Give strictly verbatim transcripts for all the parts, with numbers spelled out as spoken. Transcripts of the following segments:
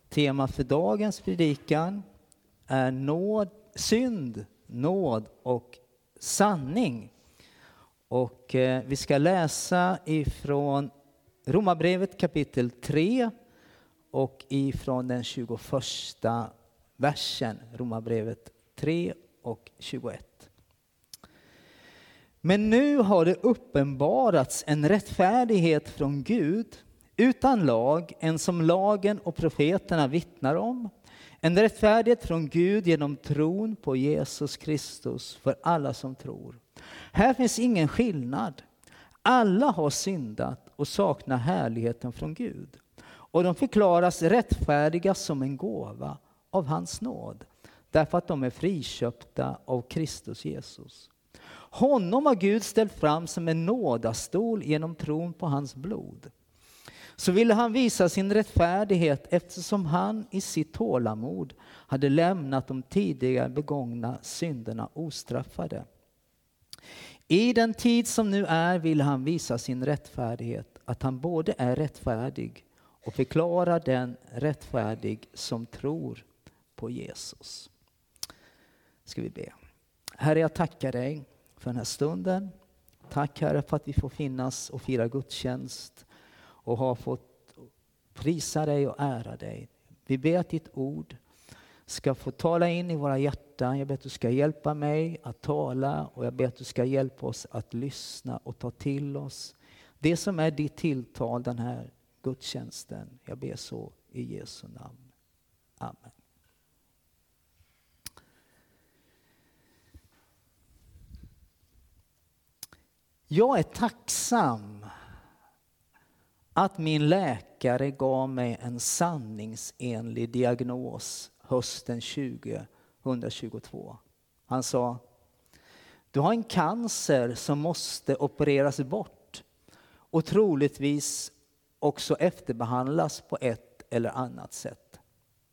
Tema för dagens predikan är nåd, synd, nåd och sanning. Och eh, vi ska läsa ifrån Romarbrevet kapitel tre och ifrån den tjugoförsta versen. Romarbrevet tre och tjugoett. Men nu har det uppenbarats en rättfärdighet från Gud utan lag, en som lagen och profeterna vittnar om. En rättfärdighet från Gud genom tron på Jesus Kristus för alla som tror. Här finns ingen skillnad. Alla har syndat och saknar härligheten från Gud. Och de förklaras rättfärdiga som en gåva av hans nåd. Därför att de är friköpta av Kristus Jesus. Honom har Gud ställt fram som en nådastol genom tron på hans blod. Så ville han visa sin rättfärdighet eftersom han i sitt tålamod hade lämnat de tidigare begångna synderna ostraffade. I den tid som nu är vill han visa sin rättfärdighet, att han både är rättfärdig och förklarar den rättfärdig som tror på Jesus. Ska vi be. Herre, jag tackar dig för den här stunden. Tack Herre för att vi får finnas och fira gudstjänst och har fått prisa dig och ära dig. Vi ber att ditt ord ska få tala in i våra hjärtan. Jag ber att du ska hjälpa mig att tala och jag ber att du ska hjälpa oss att lyssna och ta till oss det som är ditt tilltal den här gudstjänsten. Jag ber så i Jesu namn. Amen. Jag är tacksam att min läkare gav mig en sanningsenlig diagnos hösten tjugohundratjugotvå. Han sa, du har en cancer som måste opereras bort och troligtvis också efterbehandlas på ett eller annat sätt.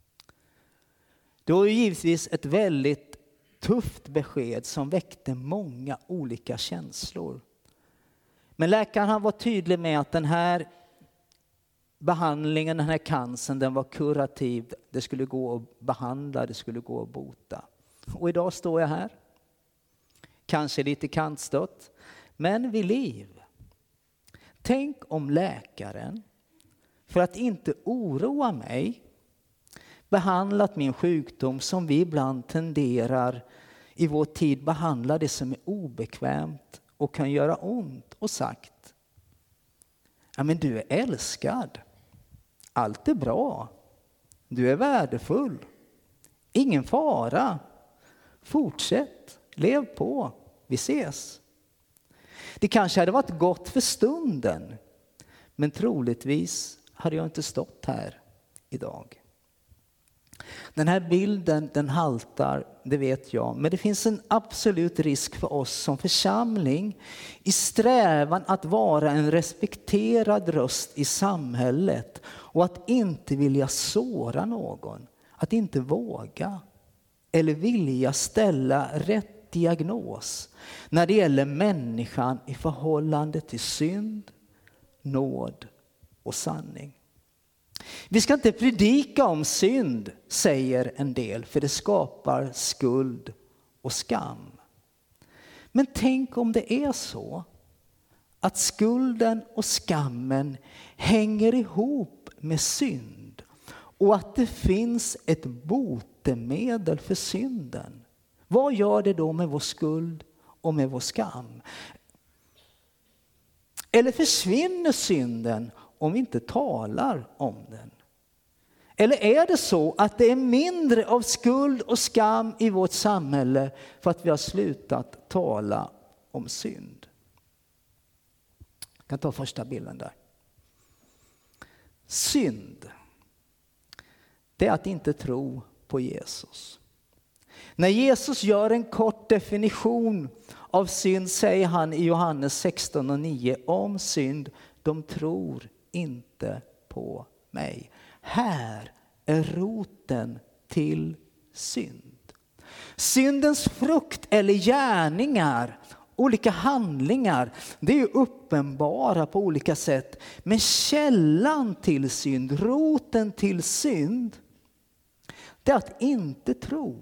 Det var ju givetvis ett väldigt tufft besked som väckte många olika känslor. Men läkaren han var tydlig med att den här behandlingen, den här cancern, den var kurativ. Det skulle gå att behandla, det skulle gå att bota. Och idag står jag här. Kanske lite kantstött, men vid liv. Tänk om läkaren, för att inte oroa mig, behandlat min sjukdom som vi ibland tenderar i vår tid behandla det som är obekvämt och kan göra ont och sagt, ja men du är älskad. Allt är bra. Du är värdefull. Ingen fara. Fortsätt. Lev på. Vi ses. Det kanske hade varit gott för stunden. Men troligtvis hade jag inte stått här idag. Den här bilden den haltar, det vet jag. Men det finns en absolut risk för oss som församling i strävan att vara en respekterad röst i samhället och att inte vilja såra någon. Att inte våga eller vilja ställa rätt diagnos när det gäller människan i förhållande till synd, nåd och sanning. Vi ska inte predika om synd, säger en del, för det skapar skuld och skam. Men tänk om det är så att skulden och skammen hänger ihop med synd och att det finns ett botemedel för synden. Vad gör det då med vår skuld och med vår skam? Eller försvinner synden om vi inte talar om den? Eller är det så att det är mindre av skuld och skam i vårt samhälle för att vi har slutat tala om synd? Jag kan ta första bilden där. Synd, det är att inte tro på Jesus. När Jesus gör en kort definition av synd säger han i Johannes sexton och nio om synd, de tror inte på mig. Här är roten till synd. Syndens frukt eller gärningar, olika handlingar, det är ju uppenbara på olika sätt. Men källan till synd, roten till synd, det är att inte tro.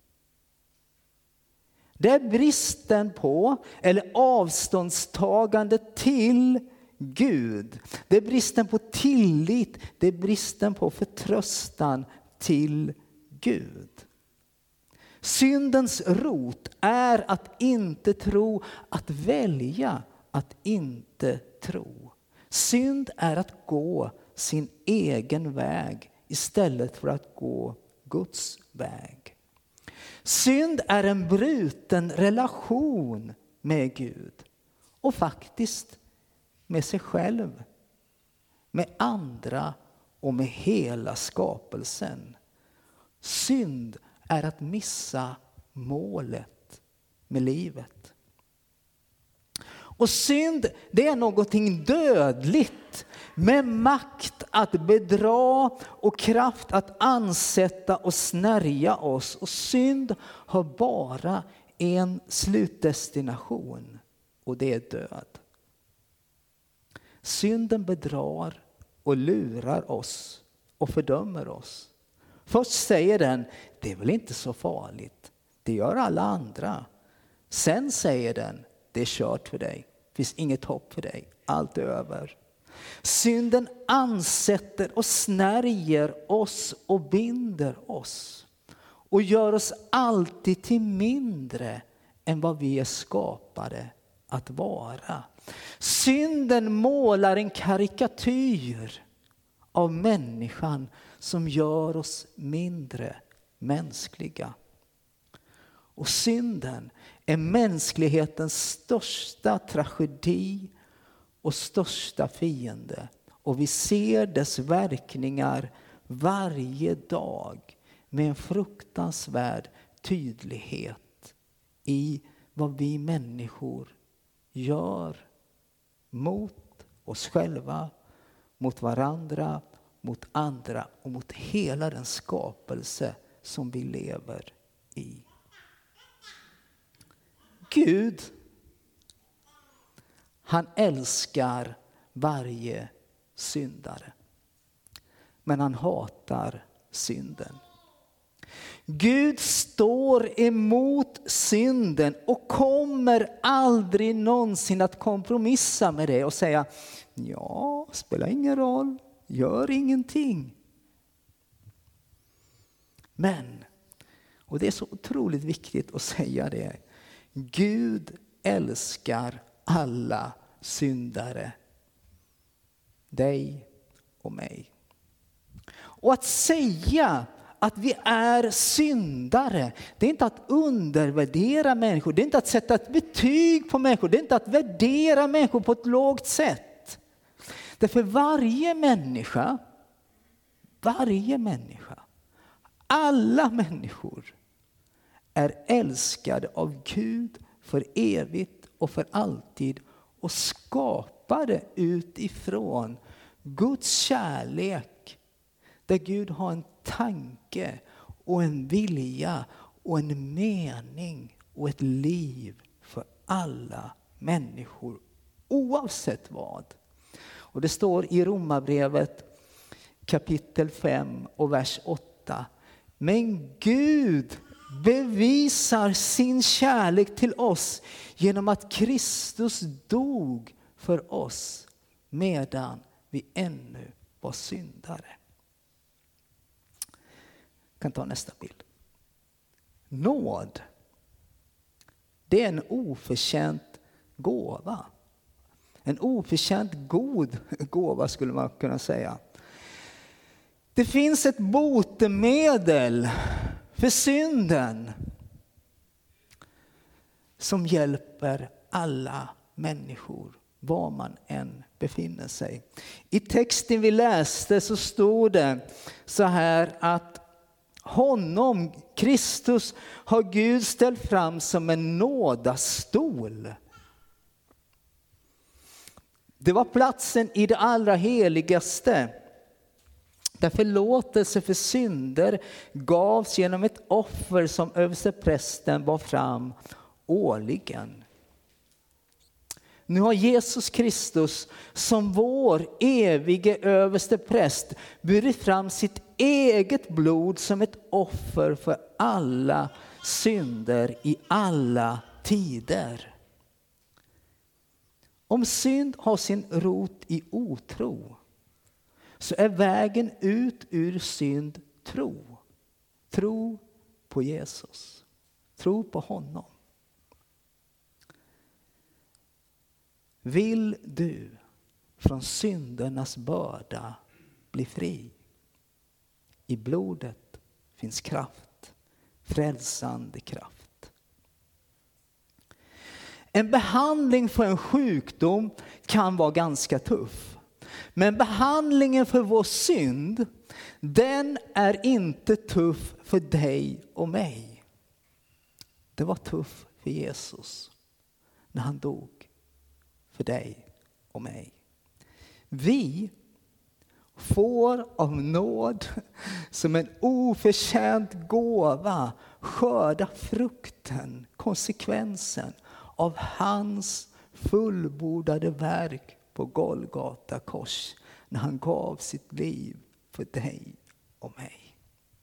Det är bristen på eller avståndstagande till Gud. Det är bristen på tillit. Det är bristen på förtröstan till Gud. Syndens rot är att inte tro, att välja att inte tro. Synd är att gå sin egen väg istället för att gå Guds väg. Synd är en bruten relation med Gud och faktiskt med sig själv, med andra och med hela skapelsen. Synd är att missa målet med livet. Och synd, det är någonting dödligt med makt att bedra och kraft att ansätta och snärja oss. Och synd har bara en slutdestination och det är död. Synden bedrar och lurar oss och fördömer oss. Först säger den, det är väl inte så farligt. Det gör alla andra. Sen säger den, det är kört för dig. Det finns inget hopp för dig. Allt är över. Synden ansätter och snärjer oss och binder oss. Och gör oss alltid till mindre än vad vi är skapade att vara. Synden målar en karikatyr av människan som gör oss mindre mänskliga. Och synden är mänsklighetens största tragedi och största fiende. Och vi ser dess verkningar varje dag med en fruktansvärd tydlighet i vad vi människor gör mot oss själva, mot varandra, mot andra och mot hela den skapelse som vi lever i. Gud, han älskar varje syndare. Men han hatar synden. Gud står emot synden och kommer aldrig någonsin att kompromissa med det och säga, ja, spelar ingen roll, gör ingenting. Men, och det är så otroligt viktigt att säga det, Gud älskar alla syndare, dig och mig. Och att säga att vi är syndare, det är inte att undervärdera människor, det är inte att sätta ett betyg på människor, det är inte att värdera människor på ett lågt sätt. Därför varje människa, varje människa, alla människor är älskade av Gud för evigt och för alltid och skapade utifrån Guds kärlek, där Gud har en tanke och en vilja och en mening och ett liv för alla människor oavsett vad. Och det står i Romarbrevet kapitel fem och vers åtta. Men Gud bevisar sin kärlek till oss genom att Kristus dog för oss medan vi ännu var syndare. Jag kan ta nästa bild. Nåd, det är en oförtjänt gåva. En oförtjänt god gåva skulle man kunna säga. Det finns ett botemedel för synden som hjälper alla människor var man än befinner sig. I texten vi läste så stod det så här att honom, Kristus, har Gud ställt fram som en nådastol. Det var platsen i det allra heligaste. Där förlåtelse för synder gavs genom ett offer som översteprästen bar fram årligen. Nu har Jesus Kristus som vår evige överste präst burit fram sitt eget blod som ett offer för alla synder i alla tider. Om synd har sin rot i otro, så är vägen ut ur synd tro. Tro på Jesus. Tro på honom. Vill du från syndernas börda bli fri? I blodet finns kraft, frälsande kraft. En behandling för en sjukdom kan vara ganska tuff. Men behandlingen för vår synd, den är inte tuff för dig och mig. Det var tuff för Jesus när han dog för dig och mig. Vi får av nåd som en oförtjänt gåva skörda frukten, konsekvensen av hans fullbordade verk på Golgata kors när han gav sitt liv för dig och mig.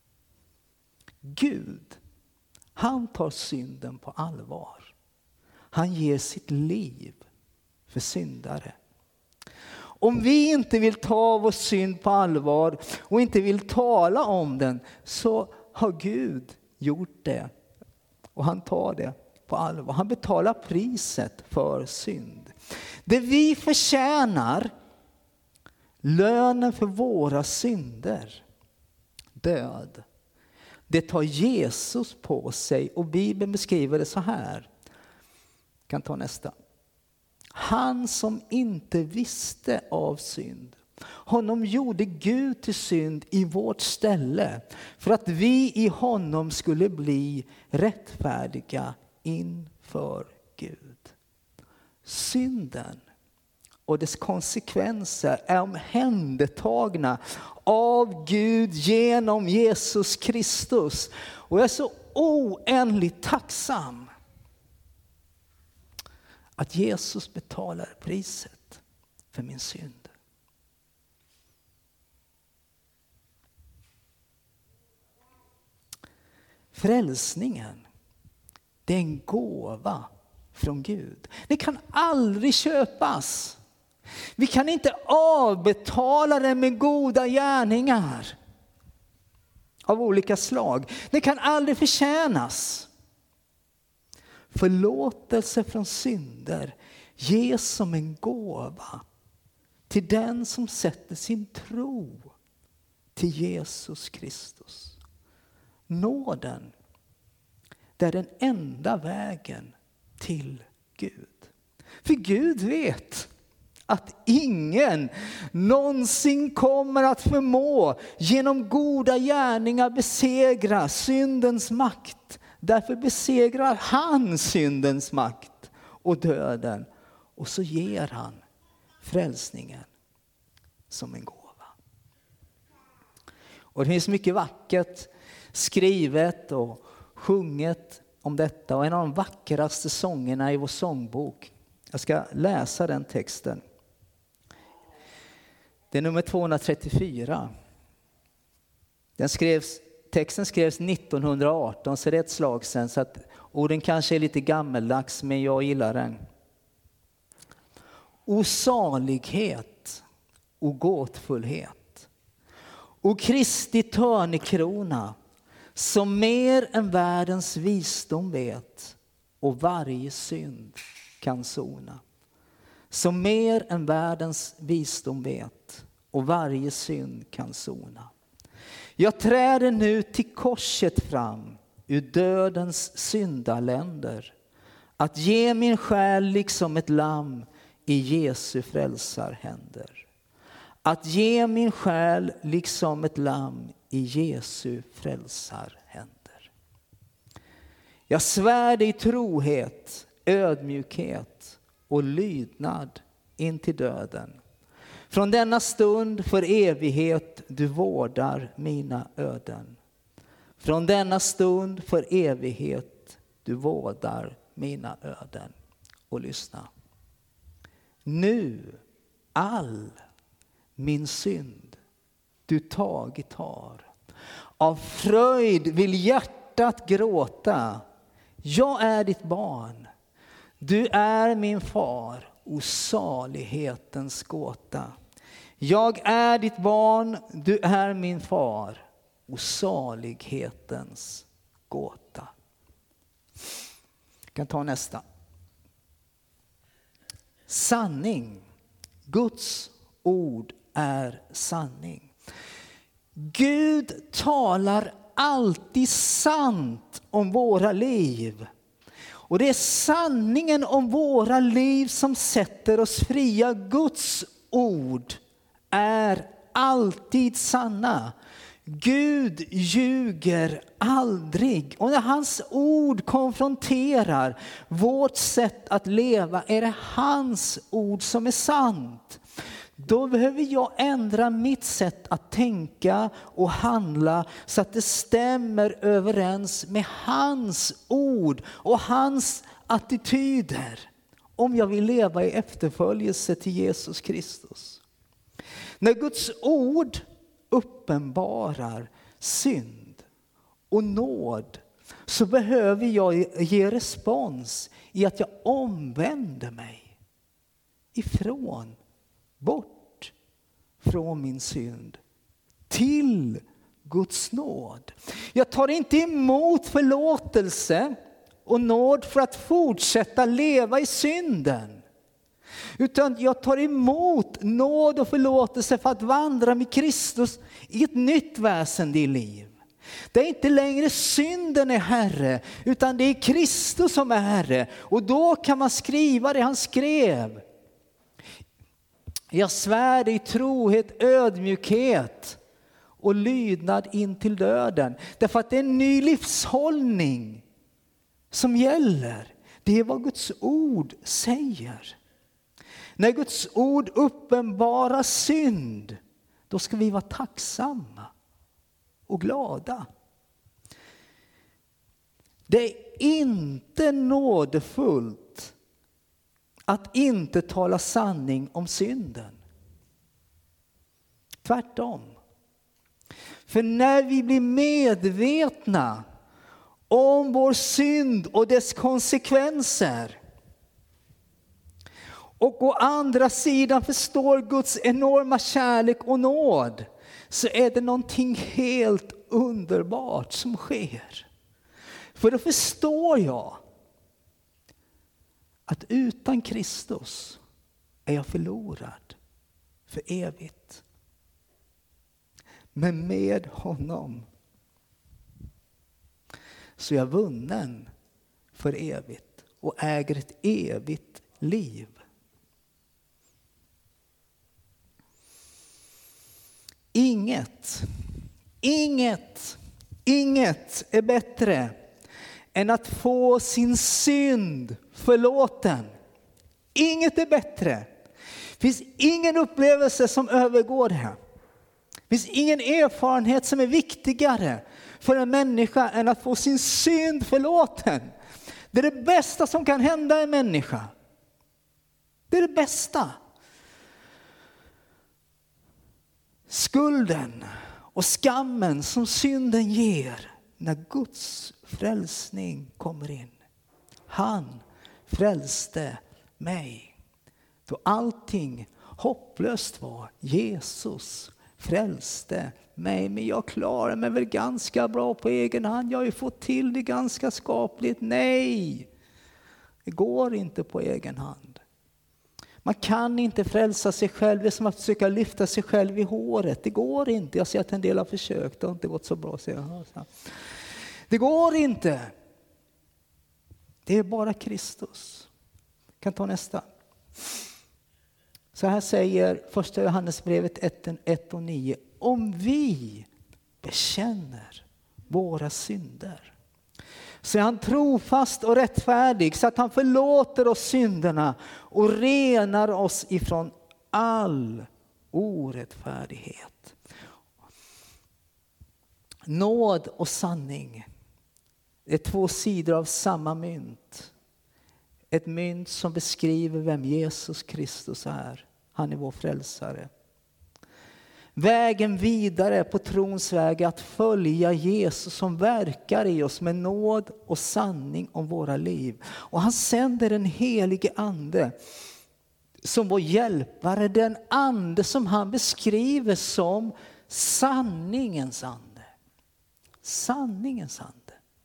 Gud, han tar synden på allvar. Han ger sitt liv för syndare. Om vi inte vill ta vår synd på allvar och inte vill tala om den, så har Gud gjort det. Och han tar det på allvar. Han betalar priset för synd. Det vi förtjänar, lönen för våra synder, död. Det tar Jesus på sig, och Bibeln beskriver det så här. Jag kan ta nästa. Han som inte visste av synd, honom gjorde Gud till synd i vårt ställe, för att vi i honom skulle bli rättfärdiga inför Gud. Synden och dess konsekvenser är omhändertagna av Gud genom Jesus Kristus. Och jag är så oändligt tacksam att Jesus betalar priset för min synd. Frälsningen, det är en gåva från Gud. Det kan aldrig köpas. Vi kan inte avbetala det med goda gärningar av olika slag. Det kan aldrig förtjänas. Förlåtelse från synder ges som en gåva till den som sätter sin tro till Jesus Kristus. Nåden, det är den enda vägen till Gud. För Gud vet att ingen någonsin kommer att förmå genom goda gärningar besegra syndens makt. Därför besegrar han syndens makt och döden. Och så ger han frälsningen som en gåva. Och det finns mycket vackert skrivet och sjunget om detta. Och en av de vackraste sångerna i vår sångbok. Jag ska läsa den texten. Det är nummer tvåhundratrettiofyra. Den skrevs, texten skrevs nittonhundraarton, så det är ett slag sedan. Så att orden kanske är lite gammeldags, men jag gillar den. O salighet, o gåtfullhet, o Kristi törnekrona, som mer än världens visdom vet och varje synd kan sona. Som mer än världens visdom vet och varje synd kan sona. Jag träder nu till korset fram ur dödens syndaländer, att ge min själ liksom ett lamm i Jesu frälsarhänder. Att ge min själ liksom ett lamm i Jesu frälsarhänder. Jag svär dig trohet, ödmjukhet och lydnad in till döden. Från denna stund för evighet du vårdar mina öden. Från denna stund för evighet du vårdar mina öden. Och lyssna. Nu all min synd du tagit har. Av fröjd vill hjärtat gråta. Jag är ditt barn. Du är min far, o salighetens gåta. Jag är ditt barn, du är min far, o salighetens gåta. Jag kan ta nästa. Sanning. Guds ord är sanning. Gud talar alltid sant om våra liv. Och det är sanningen om våra liv som sätter oss fria. Guds ord är alltid sanna. Gud ljuger aldrig. Och när hans ord konfronterar vårt sätt att leva är det hans ord som är sant. Då behöver jag ändra mitt sätt att tänka och handla så att det stämmer överens med hans ord och hans attityder. Om jag vill leva i efterföljelse till Jesus Kristus. När Guds ord uppenbarar synd och nåd så behöver jag ge respons i att jag omvänder mig ifrån, bort från min synd till Guds nåd. Jag tar inte emot förlåtelse och nåd för att fortsätta leva i synden. Utan jag tar emot nåd och förlåtelse för att vandra med Kristus i ett nytt väsen i liv. Det är inte längre synden är Herre, utan det är Kristus som är Herre. Och då kan man skriva det han skrev. Jag svär i trohet, ödmjukhet och lydnad in till döden. Därför att det är en ny livshållning som gäller. Det är vad Guds ord säger. När Guds ord uppenbarar synd, då ska vi vara tacksamma och glada. Det är inte nådefullt att inte tala sanning om synden. Tvärtom. För när vi blir medvetna om vår synd och dess konsekvenser och å andra sidan förstår Guds enorma kärlek och nåd, så är det någonting helt underbart som sker. För då förstår jag att utan Kristus är jag förlorad för evigt. Men med honom så är jag vunnen för evigt och äger ett evigt liv. Inget, inget, inget är bättre än att få sin synd förlåten. Inget är bättre. Det finns ingen upplevelse som övergår det. Det finns ingen erfarenhet som är viktigare för en människa än att få sin synd förlåten. Det är det bästa som kan hända en människa. Det är det bästa. Skulden och skammen som synden ger när Guds frälsning kommer in. Han frälste mig. Då allting hopplöst var. Jesus frälste mig. Men jag klarar mig väl ganska bra på egen hand. Jag har ju fått till det ganska skapligt. Nej, det går inte på egen hand. Man kan inte frälsa sig själv. Det är som att försöka lyfta sig själv i håret. Det går inte. Jag ser att en del har försökt. Det har inte gått så bra. Det går inte. Det är bara Kristus. Jag kan ta nästa. Så här säger första Johannesbrevet ett och nio. Om vi bekänner våra synder, så är han trofast och rättfärdig så att han förlåter oss synderna och renar oss ifrån all orättfärdighet. Nåd och sanning är två sidor av samma mynt. Ett mynt som beskriver vem Jesus Kristus är. Han är vår frälsare. Vägen vidare på trons väg är att följa Jesus som verkar i oss med nåd och sanning om våra liv. Och han sänder den helige ande som vår hjälpare. Den ande som han beskriver som sanningens ande. Sanningens ande.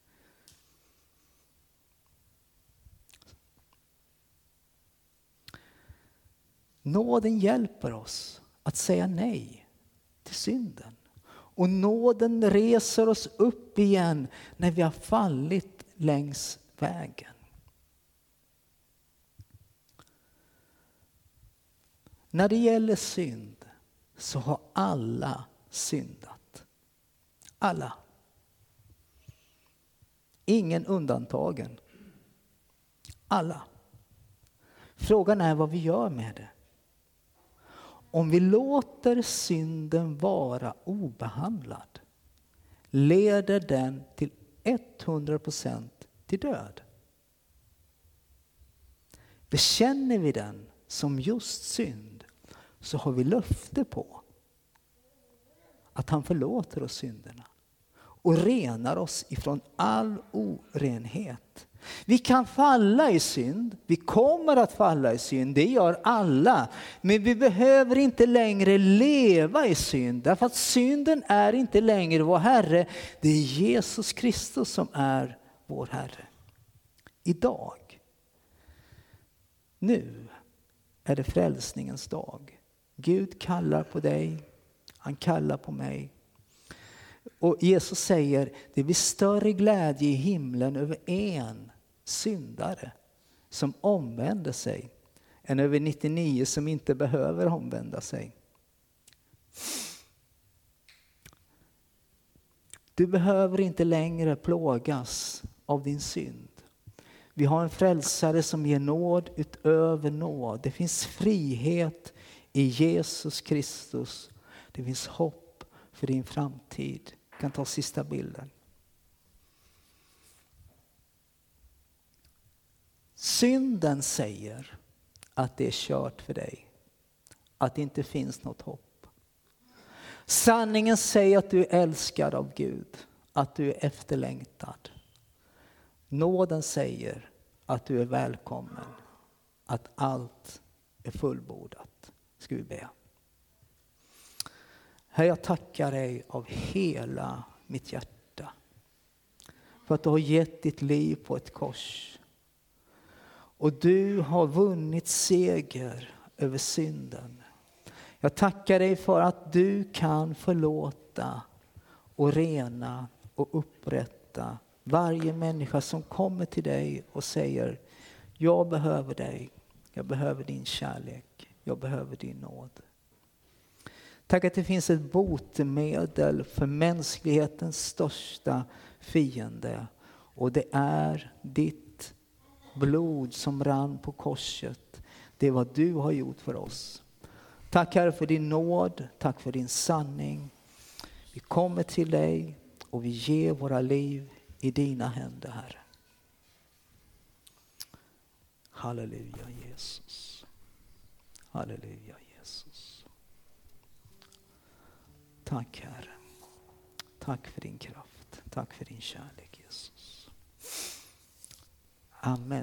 Nåden hjälper oss att säga nej till synden. Och nåden reser oss upp igen när vi har fallit längs vägen. När det gäller synd så har alla syndat. Alla. Ingen undantagen. Alla. Frågan är vad vi gör med det. Om vi låter synden vara obehandlad leder den till hundra procent till död. Bekänner vi den som just synd så har vi löfte på att han förlåter oss synderna och renar oss ifrån all orenhet. Vi kan falla i synd, vi kommer att falla i synd, det gör alla. Men vi behöver inte längre leva i synd, därför att synden är inte längre vår Herre. Det är Jesus Kristus som är vår Herre. Idag, nu är det frälsningens dag. Gud kallar på dig, han kallar på mig. Och Jesus säger, det blir större glädje i himlen över en syndare som omvänder sig än över nittionio som inte behöver omvända sig. Du behöver inte längre plågas av din synd. Vi har en frälsare som ger nåd utöver nåd. Det finns frihet i Jesus Kristus. Det finns hopp för din framtid. Jag kan ta sista bilden. Synden säger att det är kört för dig. Att det inte finns något hopp. Sanningen säger att du är älskad av Gud. Att du är efterlängtad. Nåden säger att du är välkommen. Att allt är fullbordat. Ska vi be. Herre, jag tackar dig av hela mitt hjärta. För att du har gett ditt liv på ett kors. Och du har vunnit seger över synden. Jag tackar dig för att du kan förlåta och rena och upprätta varje människa som kommer till dig och säger, jag behöver dig, jag behöver din kärlek, jag behöver din nåd. Tack att det finns ett botemedel för mänsklighetens största fiende. Och det är ditt blod som rann på korset. Det är vad du har gjort för oss. Tack Herre för din nåd, tack för din sanning. Vi kommer till dig och vi ger våra liv i dina händer, Herre. Halleluja Jesus. Halleluja Jesus. Tack Herre. Tack för din kraft. Tack för din kärlek Jesus. Amen.